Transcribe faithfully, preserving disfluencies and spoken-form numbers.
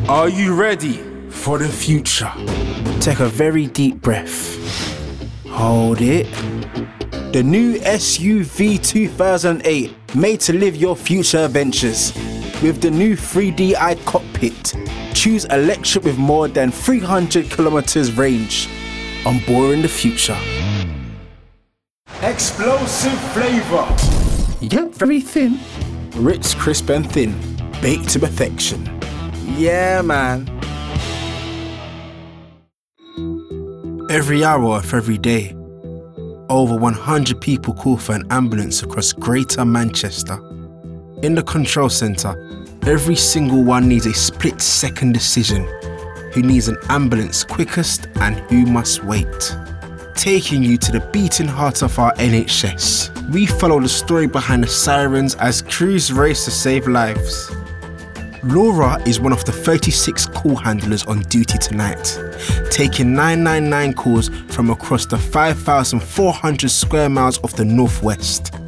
Are you ready for the future? Take a very deep breath. Hold it. The new S U V two thousand eight, made to live your future adventures. With the new three D-i cockpit, choose electric with more than three hundred kilometers range. On board in the future. Explosive flavor. Yep, very thin. Rich, crisp and thin. Baked to perfection. Yeah, man. Every hour of every day, over one hundred people call for an ambulance across Greater Manchester. In the control centre, every single one needs a split-second decision. Who needs an ambulance quickest and who must wait. Taking you to the beating heart of our N H S, we follow the story behind the sirens as crews race to save lives. Laura is one of the thirty-six call handlers on duty tonight, taking nine nine nine calls from across the five thousand four hundred square miles of the Northwest.